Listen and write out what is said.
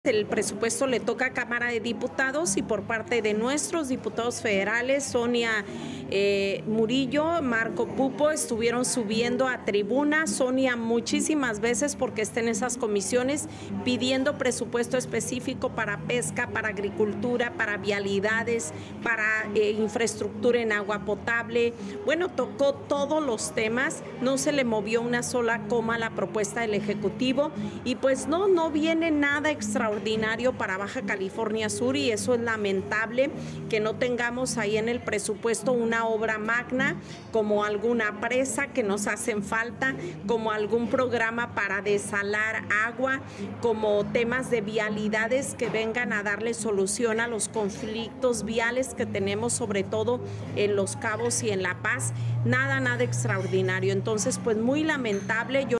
El presupuesto le toca a Cámara de Diputados y por parte de nuestros diputados federales, Sonia Murillo, Marco Pupo, estuvieron subiendo a tribuna. Sonia muchísimas veces porque está en esas comisiones pidiendo presupuesto específico para pesca, para agricultura, para vialidades, para infraestructura en agua potable. Bueno, tocó todos los temas, no se le movió una sola coma a la propuesta del Ejecutivo y pues no viene nada extraordinario para Baja California Sur y eso es lamentable que no tengamos ahí en el presupuesto una obra magna como alguna presa que nos hacen falta, como algún programa para desalar agua, como temas de vialidades que vengan a darle solución a los conflictos viales que tenemos sobre todo en Los Cabos y en La Paz. Nada extraordinario. Entonces, pues muy lamentable.